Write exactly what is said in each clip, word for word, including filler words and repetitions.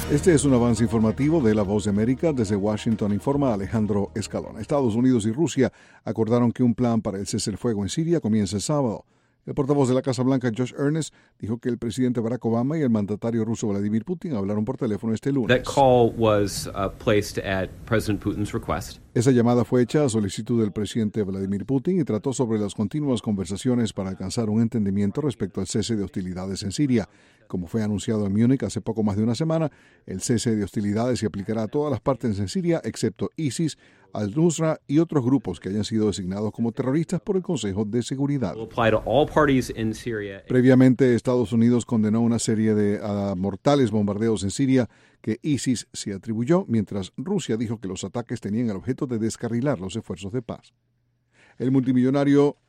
Este es un avance informativo de La Voz de América. Desde Washington informa Alejandro Escalona. Estados Unidos y Rusia acordaron que un plan para el cese el fuego en Siria comienza el sábado. El portavoz de la Casa Blanca, Josh Earnest, dijo que el presidente Barack Obama y el mandatario ruso Vladimir Putin hablaron por teléfono este lunes. That call was uh, placed at President Putin's request. Esa llamada fue hecha a solicitud del presidente Vladimir Putin y trató sobre las continuas conversaciones para alcanzar un entendimiento respecto al cese de hostilidades en Siria. Como fue anunciado en Múnich hace poco más de una semana, el cese de hostilidades se aplicará a todas las partes en Siria, excepto ISIS, al-Nusra y otros grupos que hayan sido designados como terroristas por el Consejo de Seguridad. Previamente, Estados Unidos condenó una serie de uh, mortales bombardeos en Siria que ISIS se atribuyó, mientras Rusia dijo que los ataques tenían el objeto de descarrilar los esfuerzos de paz. El multimillonario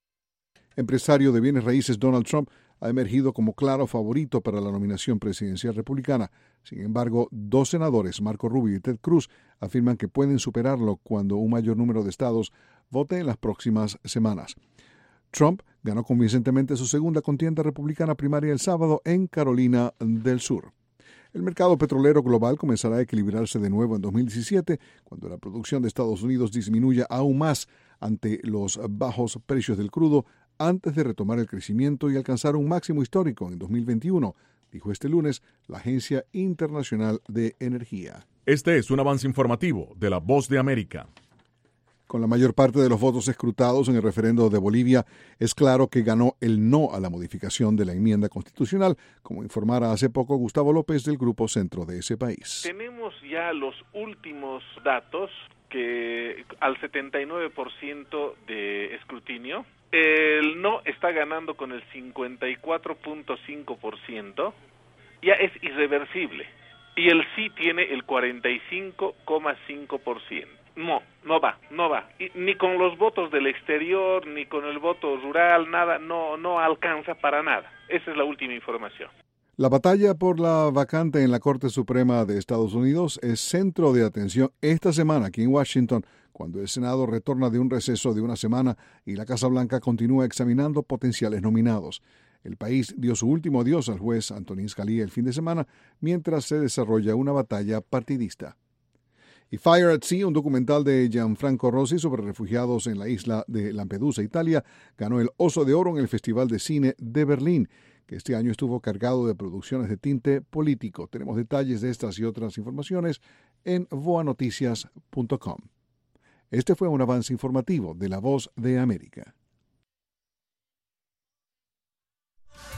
empresario de bienes raíces Donald Trump ha emergido como claro favorito para la nominación presidencial republicana. Sin embargo, dos senadores, Marco Rubio y Ted Cruz, afirman que pueden superarlo cuando un mayor número de estados vote en las próximas semanas. Trump ganó convincentemente su segunda contienda republicana primaria el sábado en Carolina del Sur. El mercado petrolero global comenzará a equilibrarse de nuevo en dos mil diecisiete, cuando la producción de Estados Unidos disminuya aún más ante los bajos precios del crudo, antes de retomar el crecimiento y alcanzar un máximo histórico en dos mil veintiuno, dijo este lunes la Agencia Internacional de Energía. Este es un avance informativo de La Voz de América. Con la mayor parte de los votos escrutados en el referendo de Bolivia, es claro que ganó el no a la modificación de la enmienda constitucional, como informara hace poco Gustavo López del Grupo Centro de ese país. Tenemos ya los últimos datos que al setenta y nueve por ciento de escrutinio, el no está ganando con el cincuenta y cuatro punto cinco por ciento, ya es irreversible, y el sí tiene el cuarenta y cinco coma cinco por ciento. No, no va, no va. Y, ni con los votos del exterior, ni con el voto rural, nada, no, no alcanza para nada. Esa es la última información. La batalla por la vacante en la Corte Suprema de Estados Unidos es centro de atención esta semana aquí en Washington, cuando el Senado retorna de un receso de una semana y la Casa Blanca continúa examinando potenciales nominados. El país dio su último adiós al juez Antonin Scalia el fin de semana, mientras se desarrolla una batalla partidista. Y Fire at Sea, un documental de Gianfranco Rosi sobre refugiados en la isla de Lampedusa, Italia, ganó el Oso de Oro en el Festival de Cine de Berlín, que este año estuvo cargado de producciones de tinte político. Tenemos detalles de estas y otras informaciones en voa noticias punto com. Este fue un avance informativo de La Voz de América.